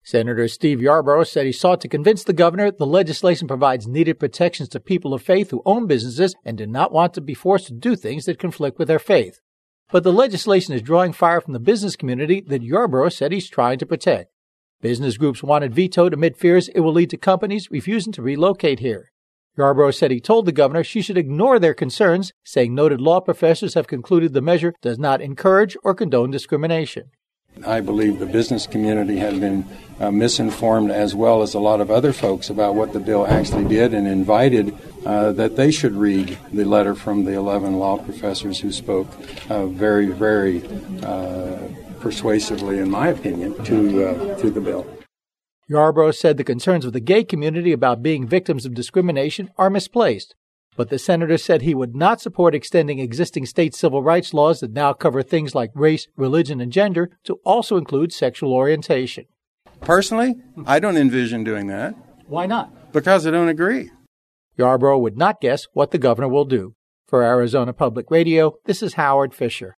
Senator Steve Yarborough said he sought to convince the governor the legislation provides needed protections to people of faith who own businesses and do not want to be forced to do things that conflict with their faith. But the legislation is drawing fire from the business community that Yarborough said he's trying to protect. Business groups want it vetoed amid fears it will lead to companies refusing to relocate here. Yarborough said he told the governor she should ignore their concerns, saying noted law professors have concluded the measure does not encourage or condone discrimination. I believe the business community had been misinformed, as well as a lot of other folks, about what the bill actually did, and invited that they should read the letter from the 11 law professors who spoke very, very persuasively, in my opinion, to the bill. Yarborough said the concerns of the gay community about being victims of discrimination are misplaced, but the senator said he would not support extending existing state civil rights laws that now cover things like race, religion, and gender to also include sexual orientation. Personally, I don't envision doing that. Why not? Because I don't agree. Yarborough would not guess what the governor will do. For Arizona Public Radio, this is Howard Fisher.